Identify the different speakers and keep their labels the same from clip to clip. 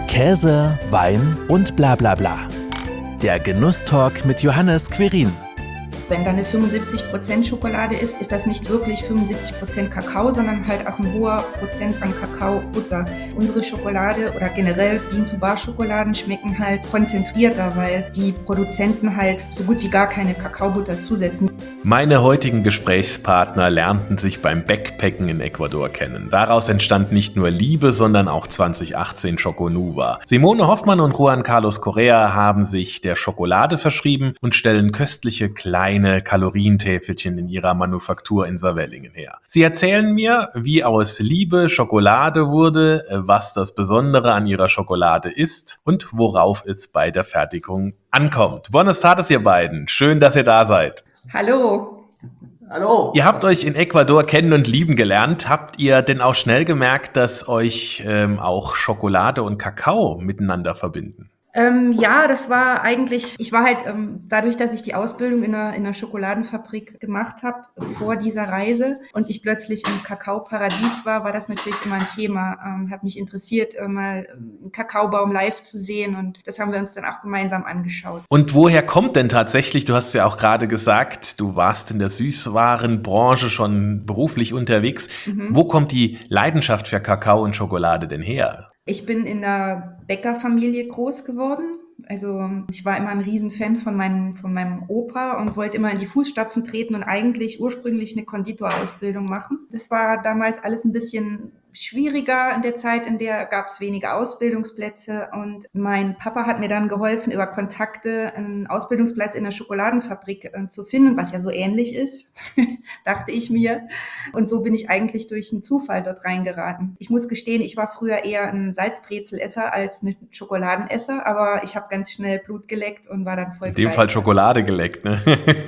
Speaker 1: Käse, Wein und bla bla bla. Der Genusstalk mit Johannes Quirin.
Speaker 2: Wenn da eine 75% Schokolade ist, ist das nicht wirklich 75% Kakao, sondern halt auch ein hoher Prozent an Kakaobutter. Unsere Schokolade oder generell Bean-to-Bar-Schokoladen schmecken halt konzentrierter, weil die Produzenten halt so gut wie gar keine Kakaobutter zusetzen.
Speaker 3: Meine heutigen Gesprächspartner lernten sich beim Backpacken in Ecuador kennen. Daraus entstand nicht nur Liebe, sondern auch 2018 Schokonuva. Simone Hoffmann und Juan Carlos Correa haben sich der Schokolade verschrieben und stellen köstliche kleine Kalorientäfelchen in ihrer Manufaktur in Saarwellingen her. Sie erzählen mir, wie aus Liebe Schokolade wurde, was das Besondere an ihrer Schokolade ist und worauf es bei der Fertigung ankommt. Buenas tardes, ihr beiden. Schön, dass ihr da seid.
Speaker 2: Hallo!
Speaker 4: Hallo!
Speaker 3: Ihr habt euch in Ecuador kennen und lieben gelernt. Habt ihr denn auch schnell gemerkt, dass euch auch Schokolade und Kakao miteinander verbinden?
Speaker 2: Ja, das war eigentlich, ich war halt dadurch, dass ich die Ausbildung in einer Schokoladenfabrik gemacht habe vor dieser Reise und ich plötzlich im Kakaoparadies war das natürlich immer ein Thema. Hat mich interessiert, mal einen Kakaobaum live zu sehen und das haben wir uns dann auch gemeinsam angeschaut.
Speaker 3: Und woher kommt denn tatsächlich, du hast ja auch gerade gesagt, du warst in der Süßwarenbranche schon beruflich unterwegs. Wo kommt die Leidenschaft für Kakao und Schokolade denn her?
Speaker 2: Ich bin in einer Bäckerfamilie groß geworden. Also ich war immer ein Riesenfan von meinem Opa und wollte immer in die Fußstapfen treten und eigentlich ursprünglich eine Konditorausbildung machen. Das war damals alles ein bisschen schwieriger in der Zeit, in der gab es wenige Ausbildungsplätze und mein Papa hat mir dann geholfen, über Kontakte einen Ausbildungsplatz in der Schokoladenfabrik zu finden, was ja so ähnlich ist, dachte ich mir. Und so bin ich eigentlich durch einen Zufall dort reingeraten. Ich muss gestehen, ich war früher eher ein Salzbrezelesser als ein Schokoladenesser, aber ich habe ganz schnell Blut geleckt und war dann voll
Speaker 3: In dem Fall Schokolade geleckt, ne?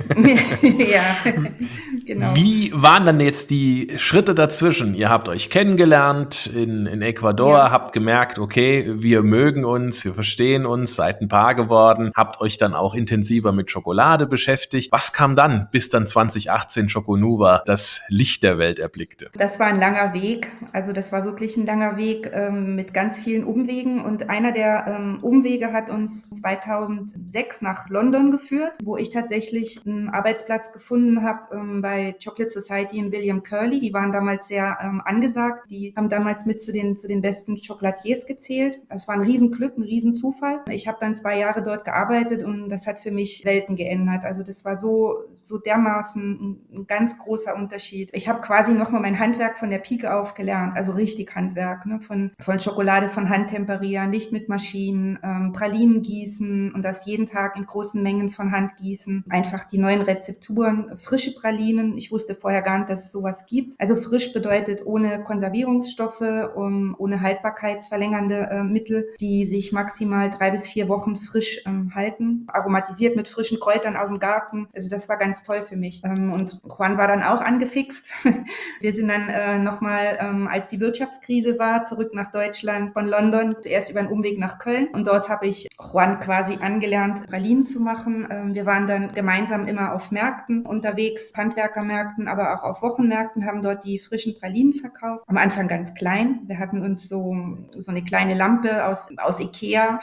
Speaker 2: Ja, genau.
Speaker 3: Wie waren dann jetzt die Schritte dazwischen? Ihr habt euch kennengelernt in Ecuador,
Speaker 2: Ja.
Speaker 3: habt gemerkt, okay, wir mögen uns, wir verstehen uns, seid ein Paar geworden, habt euch dann auch intensiver mit Schokolade beschäftigt. Was kam dann, bis dann 2018 Schokonuva das Licht der Welt erblickte?
Speaker 2: Das war ein langer Weg, also das war wirklich ein langer Weg mit ganz vielen Umwegen und einer der Umwege hat uns 2006 nach London geführt, wo ich tatsächlich einen Arbeitsplatz gefunden habe bei Chocolate Society in William Curley. Die waren damals sehr angesagt, die haben damals mit zu den besten Chocolatiers gezählt. Das war ein Riesenglück, ein Riesenzufall. Ich habe dann 2 Jahre dort gearbeitet und das hat für mich Welten geändert. Also das war so dermaßen ein ganz großer Unterschied. Ich habe quasi nochmal mein Handwerk von der Pike auf gelernt, also richtig Handwerk, ne? Von Schokolade von Hand temperieren, nicht mit Maschinen, Pralinen gießen und das jeden Tag in großen Mengen von Hand gießen. Einfach die neuen Rezepturen, frische Pralinen. Ich wusste vorher gar nicht, dass es sowas gibt. Also frisch bedeutet ohne Konservierungsstoffe, ohne haltbarkeitsverlängernde Mittel, die sich maximal 3 bis 4 Wochen frisch halten. Aromatisiert mit frischen Kräutern aus dem Garten. Also das war ganz toll für mich. Und Juan war dann auch angefixt. Wir sind dann nochmal, als die Wirtschaftskrise war, zurück nach Deutschland von London, zuerst über einen Umweg nach Köln. Und dort habe ich Juan quasi angelernt, Pralinen zu machen. Wir waren dann gemeinsam immer auf Märkten unterwegs, Handwerkermärkten, aber auch auf Wochenmärkten, haben dort die frischen Pralinen verkauft. Am Anfang ganz klein. Wir hatten uns so eine kleine Lampe aus Ikea,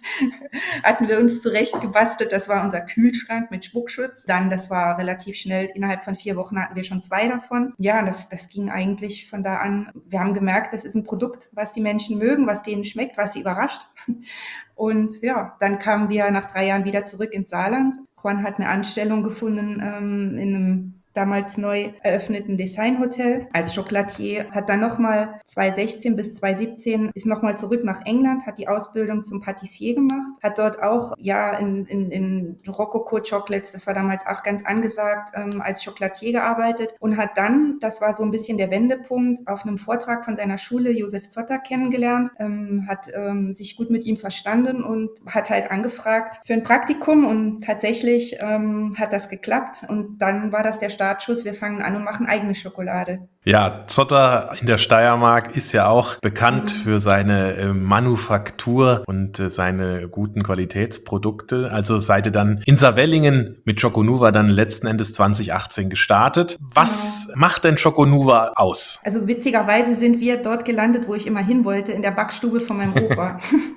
Speaker 2: hatten wir uns zurecht gebastelt. Das war unser Kühlschrank mit Spuckschutz. Dann, das war relativ schnell, innerhalb von 4 Wochen hatten wir schon 2 davon. Ja, das ging eigentlich von da an. Wir haben gemerkt, das ist ein Produkt, was die Menschen mögen, was denen schmeckt, was sie überrascht. Und ja, dann kamen wir nach 3 Jahren wieder zurück ins Saarland. Juan hat eine Anstellung gefunden in einem damals neu eröffneten Designhotel als Chocolatier, hat dann nochmal 2016 bis 2017 ist nochmal zurück nach England, hat die Ausbildung zum Patissier gemacht, hat dort auch in Rococo Chocolates, das war damals auch ganz angesagt, als Chocolatier gearbeitet und hat dann, das war so ein bisschen der Wendepunkt, auf einem Vortrag von seiner Schule Josef Zotter kennengelernt, hat sich gut mit ihm verstanden und hat halt angefragt für ein Praktikum und tatsächlich hat das geklappt und dann war das der Start Startschuss. Wir fangen an und machen eigene Schokolade.
Speaker 3: Ja, Zotter in der Steiermark ist ja auch bekannt für seine Manufaktur und seine guten Qualitätsprodukte. Also seid ihr dann in Saarwellingen mit Schokonuva dann letzten Endes 2018 gestartet. Was macht denn Schokonuva aus?
Speaker 2: Also witzigerweise sind wir dort gelandet, wo ich immer hin wollte, in der Backstube von meinem Opa.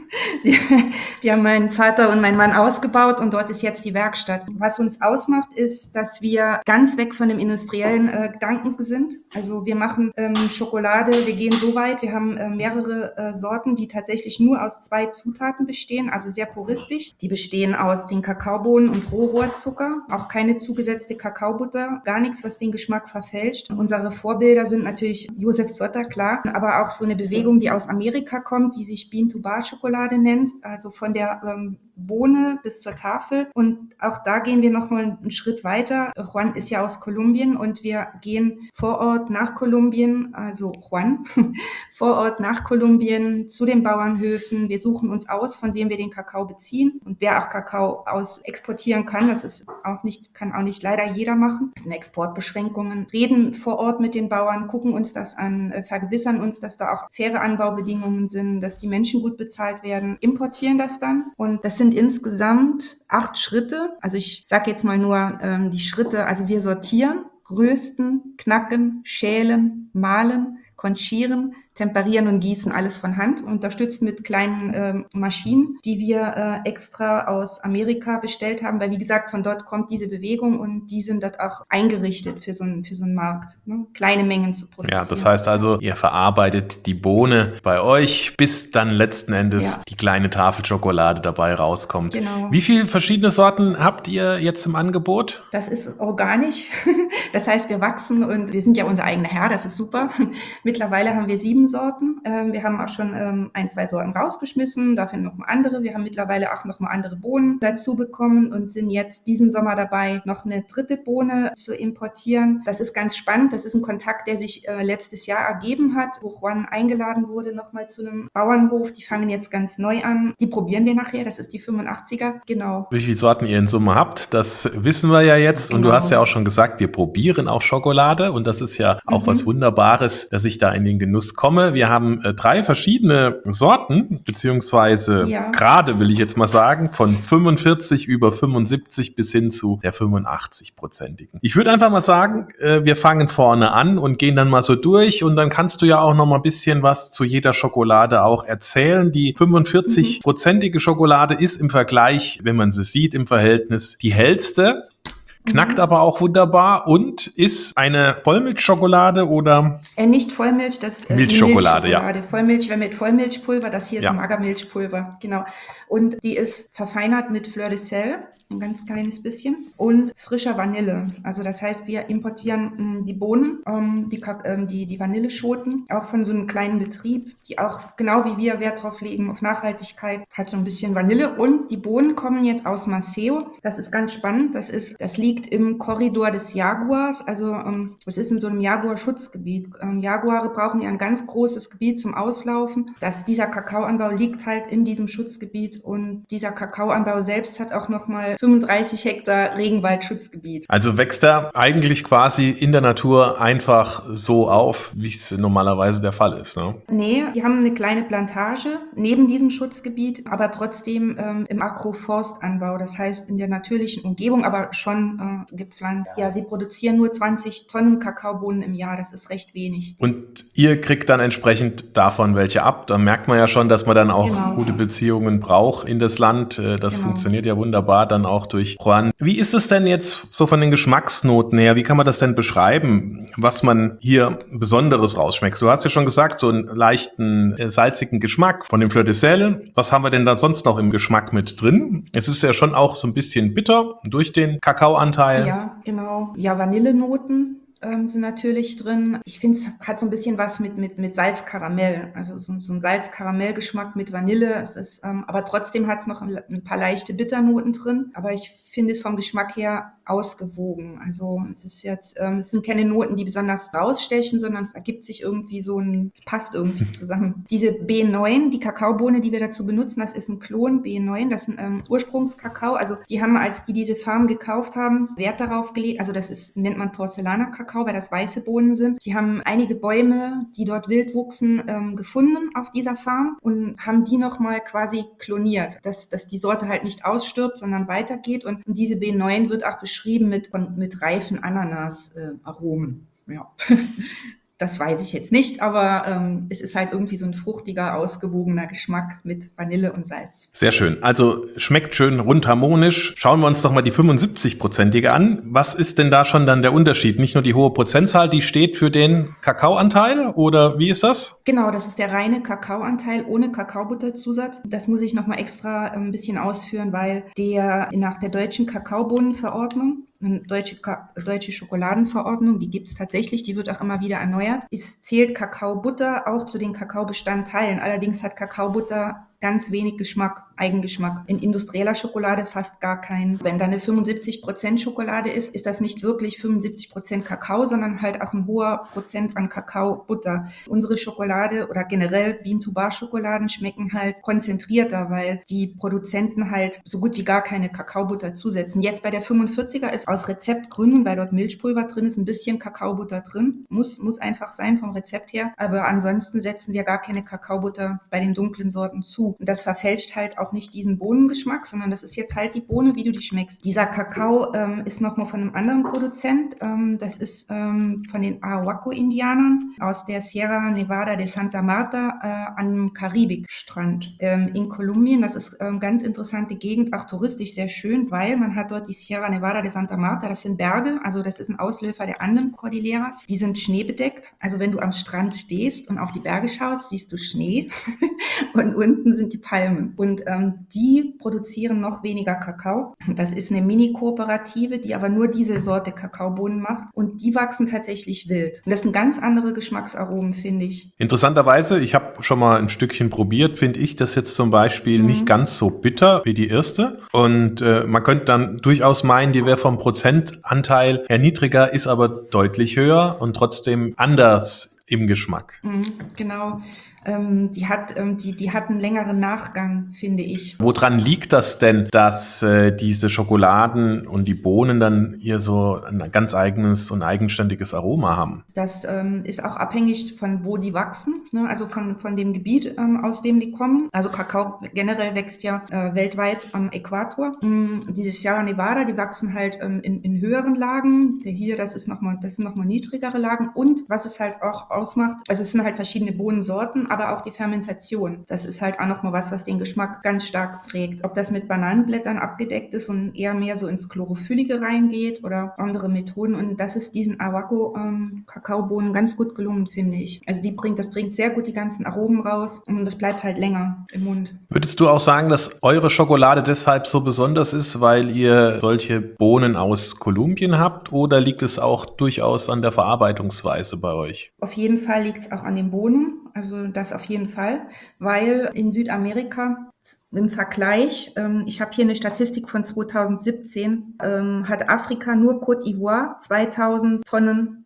Speaker 2: Die haben meinen Vater und meinen Mann ausgebaut und dort ist jetzt die Werkstatt. Was uns ausmacht, ist, dass wir ganz weg von dem industriellen Gedanken sind. Also wir machen Schokolade, wir gehen so weit, wir haben mehrere Sorten, die tatsächlich nur aus 2 Zutaten bestehen, also sehr puristisch. Die bestehen aus den Kakaobohnen und Rohrohrzucker, auch keine zugesetzte Kakaobutter, gar nichts, was den Geschmack verfälscht. Unsere Vorbilder sind natürlich Josef Zotter, klar, aber auch so eine Bewegung, die aus Amerika kommt, die sich Bean-to-Bar-Schokolade nennt, also von der Bohne bis zur Tafel. Und auch da gehen wir nochmal einen Schritt weiter. Juan ist ja aus Kolumbien und wir gehen vor Ort nach Kolumbien, also Juan, vor Ort nach Kolumbien zu den Bauernhöfen. Wir suchen uns aus, von wem wir den Kakao beziehen und wer auch Kakao exportieren kann. Das ist kann auch nicht leider jeder machen. Das sind Exportbeschränkungen. Reden vor Ort mit den Bauern, gucken uns das an, vergewissern uns, dass da auch faire Anbaubedingungen sind, dass die Menschen gut bezahlt werden, importieren das dann. Und das sind insgesamt 8 Schritte. Also ich sage jetzt mal nur die Schritte. Also wir sortieren, rösten, knacken, schälen, mahlen, konchieren, temperieren und gießen, alles von Hand, unterstützt mit kleinen Maschinen, die wir extra aus Amerika bestellt haben, weil wie gesagt, von dort kommt diese Bewegung und die sind dort auch eingerichtet für so einen Markt, ne? Kleine Mengen zu produzieren.
Speaker 3: Ja, das heißt also, ihr verarbeitet die Bohne bei euch, bis dann letzten Endes die kleine Tafel Schokolade dabei rauskommt.
Speaker 2: Genau.
Speaker 3: Wie viele verschiedene Sorten habt ihr jetzt im Angebot?
Speaker 2: Das ist organisch. Das heißt, wir wachsen und wir sind ja unser eigener Herr, das ist super. Mittlerweile haben wir 7 Sorten. Wir haben auch schon 1, 2 Sorten rausgeschmissen, dafür noch mal andere. Wir haben mittlerweile auch noch mal andere Bohnen dazu bekommen und sind jetzt diesen Sommer dabei, noch eine 3. Bohne zu importieren. Das ist ganz spannend. Das ist ein Kontakt, der sich letztes Jahr ergeben hat, wo Juan eingeladen wurde, noch mal zu einem Bauernhof. Die fangen jetzt ganz neu an. Die probieren wir nachher. Das ist die 85er. Genau.
Speaker 3: Wie viele Sorten ihr in Summe habt, das wissen wir ja jetzt. Genau. Und du hast ja auch schon gesagt, wir probieren auch Schokolade. Und das ist ja auch was Wunderbares, dass ich da in den Genuss komme. Wir haben 3 verschiedene Sorten, beziehungsweise Grade, will ich jetzt mal sagen, von 45 über 75 bis hin zu der 85-prozentigen. Ich würde einfach mal sagen, wir fangen vorne an und gehen dann mal so durch und dann kannst du ja auch noch mal ein bisschen was zu jeder Schokolade auch erzählen. Die 45-prozentige Schokolade ist im Vergleich, wenn man sie sieht, im Verhältnis die hellste. Knackt aber auch wunderbar und ist eine Vollmilchschokolade oder?
Speaker 2: Nicht Vollmilch, das ist
Speaker 3: Milchschokolade, ja.
Speaker 2: Vollmilch wäre mit Vollmilchpulver, das hier ist Magermilchpulver, genau. Und die ist verfeinert mit Fleur de Sel, ein ganz kleines bisschen, und frischer Vanille. Also das heißt, wir importieren die Bohnen, die Vanilleschoten, auch von so einem kleinen Betrieb, die auch genau wie wir Wert drauf legen, auf Nachhaltigkeit, hat so ein bisschen Vanille. Und die Bohnen kommen jetzt aus Maceo. Das ist ganz spannend. Das liegt im Korridor des Jaguars. Also es ist in so einem Jaguar-Schutzgebiet. Jaguare brauchen ja ein ganz großes Gebiet zum Auslaufen. Dieser Kakaoanbau liegt halt in diesem Schutzgebiet und dieser Kakaoanbau selbst hat auch nochmal 35 Hektar Regenwaldschutzgebiet.
Speaker 3: Also wächst er eigentlich quasi in der Natur einfach so auf, wie es normalerweise der Fall ist, ne?
Speaker 2: Nee, die haben eine kleine Plantage neben diesem Schutzgebiet, aber trotzdem im Agroforstanbau, das heißt in der natürlichen Umgebung, aber schon gepflanzt. Ja, sie produzieren nur 20 Tonnen Kakaobohnen im Jahr, das ist recht wenig.
Speaker 3: Und ihr kriegt dann entsprechend davon welche ab. Da merkt man ja schon, dass man dann auch gute Beziehungen braucht in das Land. Das funktioniert ja wunderbar dann auch durch Juan. Wie ist es denn jetzt so von den Geschmacksnoten her? Wie kann man das denn beschreiben, was man hier Besonderes rausschmeckt? Du hast ja schon gesagt, so einen leichten, salzigen Geschmack von dem Fleur de Sel. Was haben wir denn da sonst noch im Geschmack mit drin? Es ist ja schon auch so ein bisschen bitter durch den Kakaoanteil.
Speaker 2: Ja, genau. Ja, Vanillenoten sind natürlich drin. Ich finde, es hat so ein bisschen was mit Salzkaramell. Also so ein Salzkaramellgeschmack mit Vanille. Es ist, aber trotzdem hat es noch ein paar leichte Bitternoten drin. Aber ich finde es vom Geschmack her ausgewogen. Also es sind keine Noten, die besonders rausstechen, sondern es ergibt sich irgendwie es passt irgendwie zusammen. Diese B9, die Kakaobohne, die wir dazu benutzen, das ist ein Klon B9, das ist ein Ursprungskakao. Also die haben, als die diese Farm gekauft haben, Wert darauf gelegt. Also nennt man Porzellaner-Kakao, weil das weiße Bohnen sind. Die haben einige Bäume, die dort wild wuchsen, gefunden auf dieser Farm und haben die nochmal quasi kloniert, dass die Sorte halt nicht ausstirbt, sondern weitergeht. Und diese B9 wird auch beschrieben mit reifen Ananas-Aromen. Ja. Das weiß ich jetzt nicht, aber es ist halt irgendwie so ein fruchtiger, ausgewogener Geschmack mit Vanille und Salz.
Speaker 3: Sehr schön. Also schmeckt schön rund harmonisch. Schauen wir uns doch mal die 75-prozentige an. Was ist denn da schon dann der Unterschied? Nicht nur die hohe Prozentzahl, die steht für den Kakaoanteil oder wie ist das?
Speaker 2: Genau, das ist der reine Kakaoanteil ohne Kakaobutterzusatz. Das muss ich nochmal extra ein bisschen ausführen, weil nach der deutschen Kakaobohnenverordnung, eine deutsche Schokoladenverordnung, die gibt es tatsächlich, die wird auch immer wieder erneuert. Es zählt Kakaobutter auch zu den Kakaobestandteilen. Allerdings hat Kakaobutter ganz wenig Eigengeschmack. In industrieller Schokolade fast gar keinen. Wenn da eine 75% Schokolade ist das nicht wirklich 75% Kakao, sondern halt auch ein hoher Prozent an Kakaobutter. Unsere Schokolade oder generell Bean-to-Bar-Schokoladen schmecken halt konzentrierter, weil die Produzenten halt so gut wie gar keine Kakaobutter zusetzen. Jetzt bei der 45er ist aus Rezeptgründen, weil dort Milchpulver drin ist, ein bisschen Kakaobutter drin. Muss einfach sein vom Rezept her. Aber ansonsten setzen wir gar keine Kakaobutter bei den dunklen Sorten zu. Und das verfälscht halt auch nicht diesen Bohnengeschmack, sondern das ist jetzt halt die Bohne, wie du die schmeckst. Dieser Kakao ist nochmal von einem anderen Produzent. Das ist von den Arahuaco-Indianern aus der Sierra Nevada de Santa Marta am Karibikstrand in Kolumbien. Das ist ganz interessante Gegend, auch touristisch sehr schön, weil man hat dort die Sierra Nevada de Santa Marta, das sind Berge, also das ist ein Ausläufer der Anden-Cordilleras. Die sind schneebedeckt, also wenn du am Strand stehst und auf die Berge schaust, siehst du Schnee und unten sind die Palmen. Und die produzieren noch weniger Kakao. Das ist eine Mini-Kooperative, die aber nur diese Sorte Kakaobohnen macht. Und die wachsen tatsächlich wild. Und das sind ganz andere Geschmacksaromen, finde ich.
Speaker 3: Interessanterweise, ich habe schon mal ein Stückchen probiert, finde ich das jetzt zum Beispiel nicht ganz so bitter wie die erste. Und man könnte dann durchaus meinen, die wäre vom Prozentanteil her niedriger, ist aber deutlich höher und trotzdem anders im Geschmack.
Speaker 2: Genau. Die hat einen längeren Nachgang, finde ich.
Speaker 3: Woran liegt das denn, dass diese Schokoladen und die Bohnen dann hier so ein ganz eigenes und eigenständiges Aroma haben?
Speaker 2: Das ist auch abhängig von wo die wachsen, ne? Also von dem Gebiet, aus dem die kommen. Also Kakao generell wächst ja weltweit am Äquator. Diese Sierra Nevada, die wachsen halt in höheren Lagen. Das sind nochmal niedrigere Lagen. Und was es halt auch ausmacht, also es sind halt verschiedene Bohnensorten, aber auch die Fermentation. Das ist halt auch nochmal was den Geschmack ganz stark prägt. Ob das mit Bananenblättern abgedeckt ist und eher mehr so ins Chlorophyllige reingeht oder andere Methoden. Und das ist diesen Arahuaco-Kakaobohnen ganz gut gelungen, finde ich. Also das bringt sehr gut die ganzen Aromen raus und das bleibt halt länger im Mund.
Speaker 3: Würdest du auch sagen, dass eure Schokolade deshalb so besonders ist, weil ihr solche Bohnen aus Kolumbien habt, oder liegt es auch durchaus an der Verarbeitungsweise bei euch?
Speaker 2: Auf jeden Fall liegt es auch an den Bohnen. Also das auf jeden Fall, weil in Südamerika im Vergleich, ich habe hier eine Statistik von 2017, hat Afrika nur Côte d'Ivoire 2000 Tonnen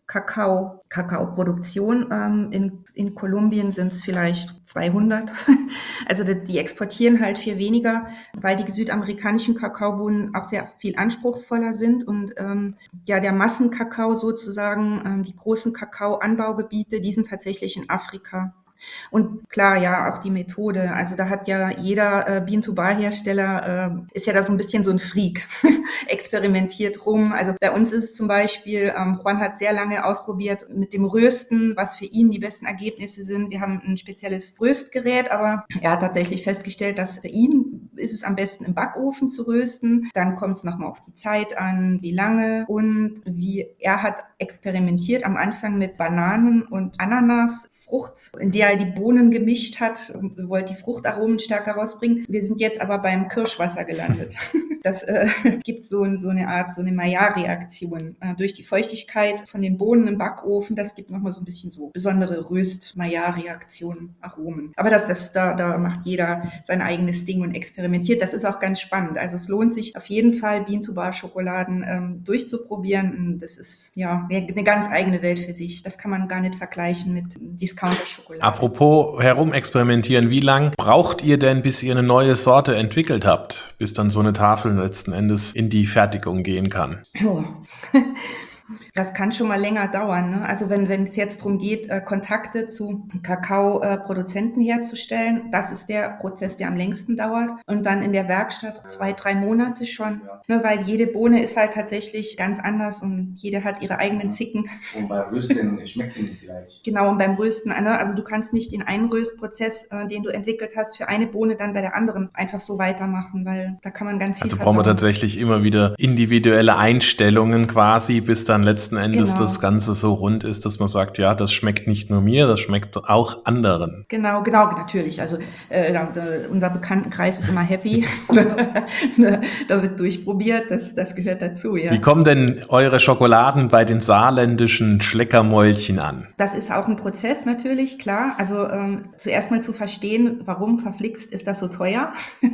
Speaker 2: Kakaoproduktion. In Kolumbien sind es vielleicht 200. Also die exportieren halt viel weniger, weil die südamerikanischen Kakaobohnen auch sehr viel anspruchsvoller sind und der Massenkakao sozusagen, die großen Kakaoanbaugebiete, die sind tatsächlich in Afrika. Und klar, ja, auch die Methode. Also da hat ja jeder Bean-to-Bar-Hersteller, ist ja da so ein bisschen so ein Freak, experimentiert rum. Also bei uns ist zum Beispiel, Juan hat sehr lange ausprobiert mit dem Rösten, was für ihn die besten Ergebnisse sind. Wir haben ein spezielles Röstgerät, aber er hat tatsächlich festgestellt, dass für ihn ist es am besten im Backofen zu rösten. Dann kommt es nochmal auf die Zeit an, wie lange und wie er hat experimentiert am Anfang mit Bananen und Ananasfrucht, in der er die Bohnen gemischt hat und wollte die Fruchtaromen stärker rausbringen. Wir sind jetzt aber beim Kirschwasser gelandet. Das gibt so eine Art, so eine Maillard-Reaktion durch die Feuchtigkeit von den Bohnen im Backofen. Das gibt nochmal so ein bisschen so besondere Röst-Maillard-Reaktionen, Aromen. Aber da macht jeder sein eigenes Ding und experimentiert experimentiert. Das ist auch ganz spannend. Also es lohnt sich auf jeden Fall, Bean-to-Bar-Schokoladen durchzuprobieren. Das ist ja eine ganz eigene Welt für sich. Das kann man gar nicht vergleichen mit Discounter-Schokolade.
Speaker 3: Apropos herumexperimentieren, wie lang braucht ihr denn, bis ihr eine neue Sorte entwickelt habt, bis dann so eine Tafel letzten Endes in die Fertigung gehen kann?
Speaker 2: Oh. Das kann schon mal länger dauern, ne? Also wenn es jetzt darum geht, Kontakte zu Kakao-Produzenten herzustellen, das ist der Prozess, der am längsten dauert. Und dann in der Werkstatt 2-3 Monate schon, ne? Weil jede Bohne ist halt tatsächlich ganz anders und jede hat ihre eigenen Zicken.
Speaker 4: Und beim Rösten schmeckt die nicht gleich.
Speaker 2: Genau, und beim Rösten, ne? Also du kannst nicht den einen Röstprozess, den du entwickelt hast, für eine Bohne dann bei der anderen einfach so weitermachen, weil da kann man ganz viel
Speaker 3: Also brauchen wir tatsächlich immer wieder individuelle Einstellungen quasi, bis dann letzten Endes das Ganze so rund ist, dass man sagt, ja, das schmeckt nicht nur mir, das schmeckt auch anderen.
Speaker 2: Genau, natürlich. Also unser Bekanntenkreis ist immer happy. Da wird durchprobiert, das gehört dazu, ja.
Speaker 3: Wie kommen denn eure Schokoladen bei den saarländischen Schleckermäulchen an?
Speaker 2: Das ist auch ein Prozess natürlich, klar. Also zuerst mal zu verstehen, warum verflixt ist das so teuer.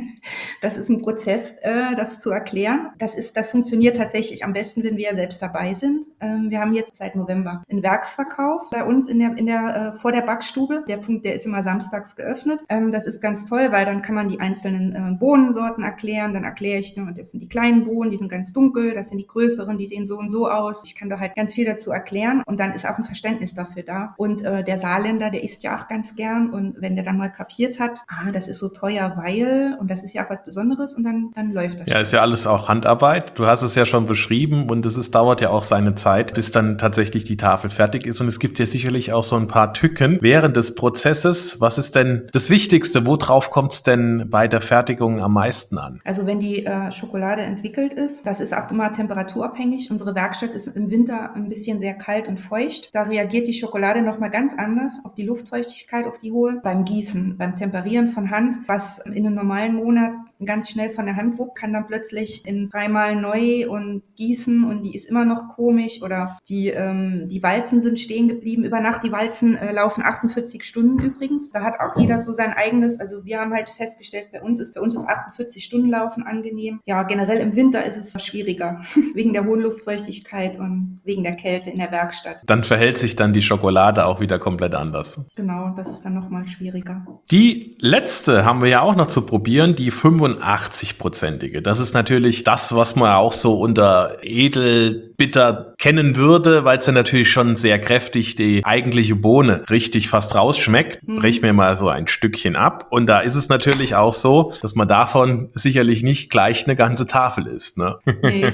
Speaker 2: Das ist ein Prozess, das zu erklären. Das funktioniert tatsächlich am besten, wenn wir selbst dabei sind. Wir haben jetzt seit November einen Werksverkauf bei uns vor der Backstube. Der ist immer samstags geöffnet. Das ist ganz toll, weil dann kann man die einzelnen Bohnensorten erklären. Dann erkläre ich, das sind die kleinen Bohnen, die sind ganz dunkel. Das sind die größeren, die sehen so und so aus. Ich kann da halt ganz viel dazu erklären. Und dann ist auch ein Verständnis dafür da. Und der Saarländer, der isst ja auch ganz gern. Und wenn der dann mal kapiert hat, das ist so teuer, weil, und das ist ja auch was Besonderes, und dann läuft das.
Speaker 3: Ja, ist ja alles auch Handarbeit. Du hast es ja schon beschrieben und dauert ja auch seine Zeit, bis dann tatsächlich die Tafel fertig ist. Und es gibt ja sicherlich auch so ein paar Tücken während des Prozesses. Was ist denn das Wichtigste? Worauf kommt es denn bei der Fertigung am meisten an?
Speaker 2: Also wenn die Schokolade entwickelt ist, das ist auch immer temperaturabhängig. Unsere Werkstatt ist im Winter ein bisschen sehr kalt und feucht. Da reagiert die Schokolade nochmal ganz anders auf die Luftfeuchtigkeit, auf die hohe. Beim Gießen, beim Temperieren von Hand, was in einem normalen Monat ganz schnell von der Hand wuppt, kann dann plötzlich in 3-mal neu und gießen und die ist immer noch komisch, oder die Walzen sind stehen geblieben über Nacht. Die Walzen laufen 48 Stunden übrigens. Da hat auch jeder so sein eigenes, also wir haben halt festgestellt, bei uns ist 48 Stunden Laufen angenehm. Ja, generell im Winter ist es schwieriger, wegen der hohen Luftfeuchtigkeit und wegen der Kälte in der Werkstatt.
Speaker 3: Dann verhält sich dann die Schokolade auch wieder komplett anders.
Speaker 2: Genau, das ist dann nochmal schwieriger.
Speaker 3: Die letzte haben wir ja auch noch zu probieren, die 85-prozentige. Das ist natürlich das, was man auch so unter Edelbitter kennen würde, weil es ja natürlich schon sehr kräftig die eigentliche Bohne richtig fast rausschmeckt. Brech mir mal so ein Stückchen ab. Und da ist es natürlich auch so, dass man davon sicherlich nicht gleich eine ganze Tafel isst, ne?
Speaker 2: Nee.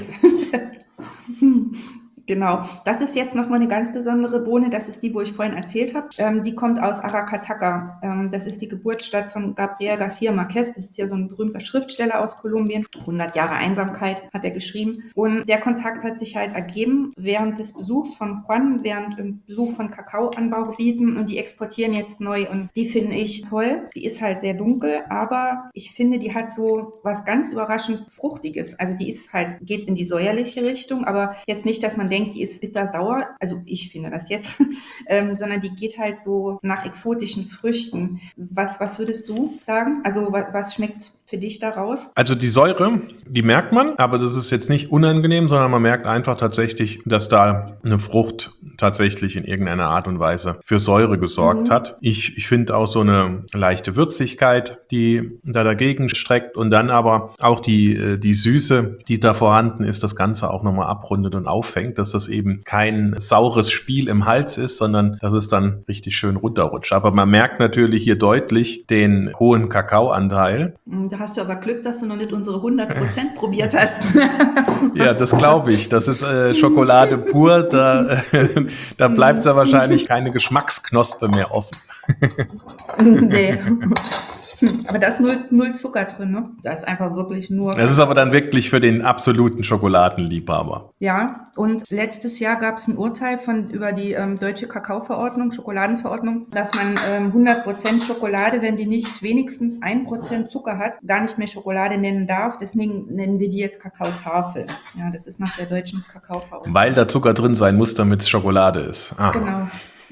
Speaker 2: Genau, das ist jetzt nochmal eine ganz besondere Bohne, das ist die, wo ich vorhin erzählt habe. Die kommt aus Aracataca. Das ist die Geburtsstadt von Gabriel García Márquez. Das ist ja so ein berühmter Schriftsteller aus Kolumbien. 100 Jahre Einsamkeit hat er geschrieben. Und der Kontakt hat sich halt ergeben während des Besuchs von Juan, während dem Besuch von Kakaoanbaugebieten, und die exportieren jetzt neu und die finde ich toll. Die ist halt sehr dunkel, aber ich finde, die hat so was ganz überraschend Fruchtiges. Also die ist halt, geht in die säuerliche Richtung, aber jetzt nicht, dass man denkt, die ist bittersauer, also ich finde das jetzt, sondern die geht halt so nach exotischen Früchten. Was würdest du sagen? Also was schmeckt für dich daraus?
Speaker 3: Also die Säure, die merkt man, aber das ist jetzt nicht unangenehm, sondern man merkt einfach tatsächlich, dass da eine Frucht tatsächlich in irgendeiner Art und Weise für Säure gesorgt hat. Ich finde auch so eine leichte Würzigkeit, die da dagegen streckt, und dann aber auch die Süße, die da vorhanden ist, das Ganze auch nochmal abrundet und auffängt, dass das eben kein saures Spiel im Hals ist, sondern dass es dann richtig schön runterrutscht. Aber man merkt natürlich hier deutlich den hohen Kakaoanteil.
Speaker 2: Da hast du aber Glück, dass du noch nicht unsere 100% probiert hast.
Speaker 3: Ja, das glaube ich. Das ist Schokolade pur. Da bleibt ja wahrscheinlich keine Geschmacksknospe mehr offen.
Speaker 2: Nee. Aber da ist null Zucker drin, ne? Da ist einfach wirklich nur...
Speaker 3: Das ist aber dann wirklich für den absoluten Schokoladenliebhaber.
Speaker 2: Ja, und letztes Jahr gab es ein Urteil über die deutsche Kakaoverordnung, Schokoladenverordnung, dass man 100% Schokolade, wenn die nicht wenigstens 1% Zucker hat, gar nicht mehr Schokolade nennen darf. Deswegen nennen wir die jetzt Kakaotafel. Ja, das ist nach der deutschen Kakaoverordnung.
Speaker 3: Weil da Zucker drin sein muss, damit es Schokolade ist. Ah.
Speaker 2: Genau.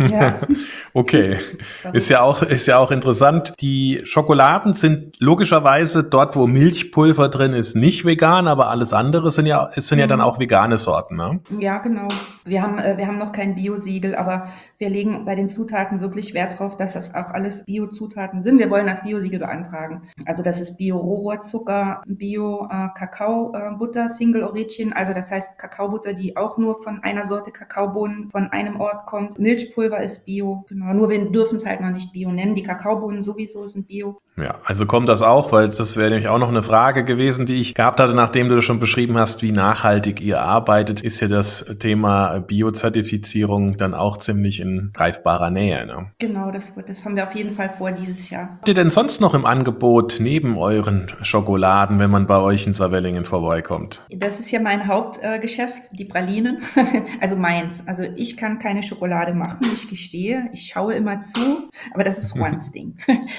Speaker 2: Ja.
Speaker 3: Okay, ist ja auch interessant. Die Schokoladen sind logischerweise dort, wo Milchpulver drin ist, nicht vegan, aber alles andere sind ja dann auch vegane Sorten, ne?
Speaker 2: Ja, genau. Wir haben noch kein Bio-Siegel, aber wir legen bei den Zutaten wirklich Wert drauf, dass das auch alles Bio-Zutaten sind. Wir wollen das Bio-Siegel beantragen. Also das ist Bio-Rohrzucker, Bio-Kakaobutter, Single Origin, also das heißt Kakaobutter, die auch nur von einer Sorte Kakaobohnen von einem Ort kommt. Milchpulver ist Bio, genau. Nur wir dürfen es halt noch nicht Bio nennen. Die Kakaobohnen sowieso sind Bio.
Speaker 3: Ja, also kommt das auch, weil das wäre nämlich auch noch eine Frage gewesen, die ich gehabt hatte, nachdem du schon beschrieben hast, wie nachhaltig ihr arbeitet, ist ja das Thema Biozertifizierung dann auch ziemlich in greifbarer Nähe, ne?
Speaker 2: Genau, das haben wir auf jeden Fall vor dieses Jahr.
Speaker 3: Habt ihr denn sonst noch im Angebot neben euren Schokoladen, wenn man bei euch in Saarwellingen vorbeikommt?
Speaker 2: Das ist ja mein Hauptgeschäft, die Pralinen, also meins. Also ich kann keine Schokolade machen, ich gestehe, ich schaue immer zu, aber das ist Juans Ding.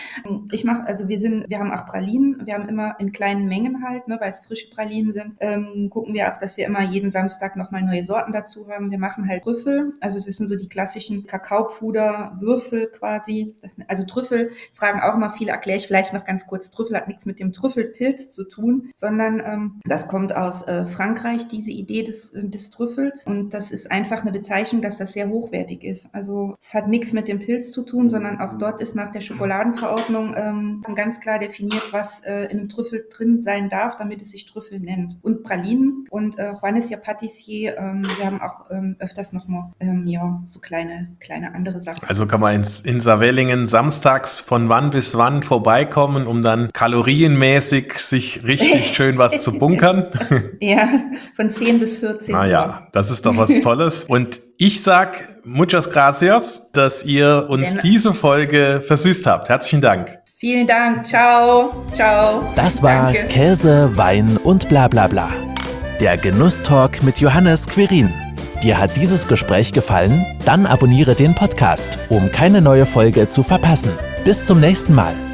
Speaker 2: Wir haben auch Pralinen, wir haben immer in kleinen Mengen halt, ne, weil es frische Pralinen sind, gucken wir auch, dass wir immer jeden Samstag nochmal neue Sorten dazu haben. Wir machen halt Trüffel, also das sind so die klassischen Kakaopuder-Würfel quasi. Also Trüffel fragen auch immer viele, erkläre ich vielleicht noch ganz kurz. Trüffel hat nichts mit dem Trüffelpilz zu tun, sondern das kommt aus Frankreich, diese Idee des Trüffels. Und das ist einfach eine Bezeichnung, dass das sehr hochwertig ist. Also es hat nichts mit dem Pilz zu tun, sondern auch dort ist nach der Schokoladenverordnung ganz klar definiert, was in einem Trüffel drin sein darf, damit es sich Trüffel nennt. Und Pralinen. Und Juan ist ja Patissier. Wir haben auch öfters nochmal so kleine andere Sachen.
Speaker 3: Also kann man in Saarwellingen samstags von wann bis wann vorbeikommen, um dann kalorienmäßig sich richtig schön was zu bunkern?
Speaker 2: Ja, von 10 bis 14 Uhr.
Speaker 3: Naja, das ist doch was Tolles. Und ich sag muchas gracias, dass ihr uns diese Folge versüßt habt. Herzlichen Dank.
Speaker 2: Vielen Dank. Ciao. Ciao.
Speaker 1: Das war
Speaker 2: Danke.
Speaker 1: Käse, Wein und bla bla bla. Der Genusstalk mit Johannes Quirin. Dir hat dieses Gespräch gefallen? Dann abonniere den Podcast, um keine neue Folge zu verpassen. Bis zum nächsten Mal.